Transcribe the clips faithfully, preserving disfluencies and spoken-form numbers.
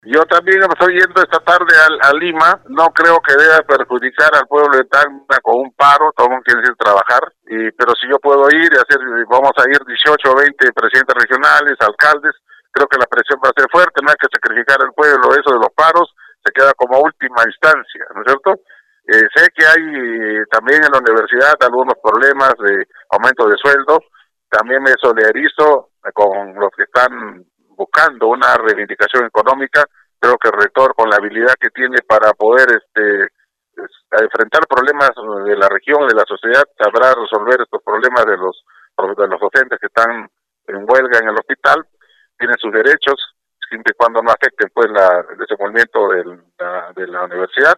Yo también estoy yendo esta tarde a, a Lima, no creo que deba perjudicar al pueblo de Tacna con un paro, todo el mundo quiere decir trabajar, y, pero si yo puedo ir y hacer, vamos a ir dieciocho o veinte presidentes regionales, alcaldes, creo que la presión va a ser fuerte, no hay que sacrificar al pueblo, eso de los paros se queda como última instancia, ¿no es cierto? Eh, sé que hay eh, también en la universidad algunos problemas de aumento de sueldo, también me solidarizo con los que están buscando una reivindicación económica. Creo que el rector, con la habilidad que tiene para poder este enfrentar problemas de la región, de la sociedad, sabrá resolver estos problemas de los de los docentes que están en huelga en el hospital, tienen sus derechos, siempre y cuando no afecten pues la, el desenvolvimiento de la, de la universidad,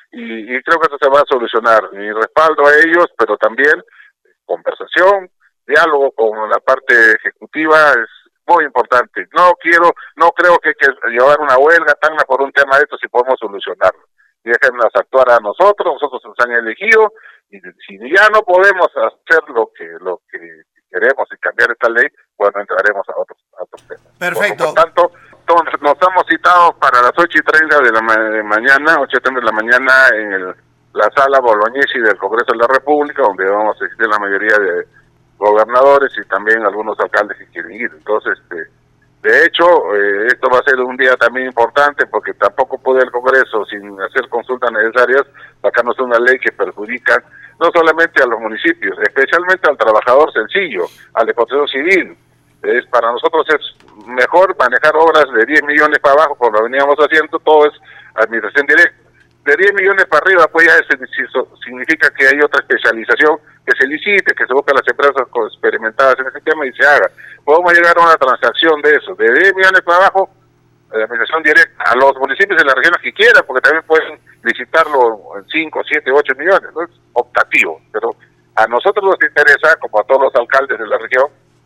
y, y creo que eso se va a solucionar. Mi respaldo a ellos, pero también conversación, diálogo con la parte ejecutiva es muy importante. No quiero, no creo que hay que llevar una huelga tan por un tema de esto si podemos solucionarlo. Déjennos actuar a nosotros, nosotros nos han elegido, y si ya no podemos hacer lo que lo que queremos y cambiar esta ley, bueno, entraremos a otros, a otros temas. Perfecto. Por lo tanto, todos nos hemos citado para las ocho y treinta de la ma de mañana, ocho y treinta de la mañana en el, la sala Bolognesi del Congreso de la República, donde vamos a asistir la mayoría de gobernadores y también algunos alcaldes que quieren ir. Entonces, este, de hecho, eh, esto va a ser un día también importante porque tampoco puede el Congreso, sin hacer consultas necesarias, sacarnos una ley que perjudica no solamente a los municipios, especialmente al trabajador sencillo, al explotación civil. Es, para nosotros es mejor manejar obras de diez millones para abajo, como lo veníamos haciendo, todo es administración directa. De diez millones para arriba, pues ya eso significa que hay otra especialización, que se licite, que se busque las empresas experimentadas en ese tema y se haga. Podemos llegar a una transacción de eso, de diez millones para abajo, de administración directa, a los municipios de las regiones que quieran, porque también pueden licitarlo en cinco, siete, ocho millones, ¿no? Es optativo, pero a nosotros nos interesa, como a todos los alcaldes de la región,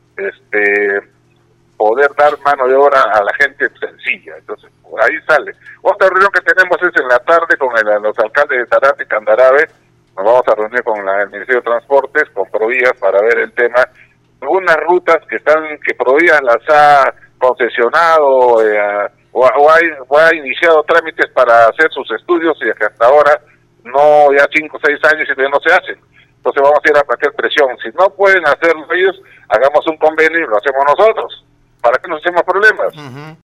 este poder dar mano de obra a la gente sencilla. Entonces, por ahí sale. Otra reunión que tenemos es en la tarde con el, los alcaldes de Tarata y Candarave. Nos vamos a reunir con la, el Ministerio de Transportes, con Provías, para ver el tema. Algunas rutas que están, que Provías las ha concesionado eh, o, o, ha, o ha iniciado trámites para hacer sus estudios y que hasta ahora no, ya cinco o seis años y todavía no se hacen. Entonces vamos a ir a hacer presión. Si no pueden hacerlo ellos, hagamos un convenio y lo hacemos nosotros. ¿Para qué nos hacemos problemas? Uh-huh.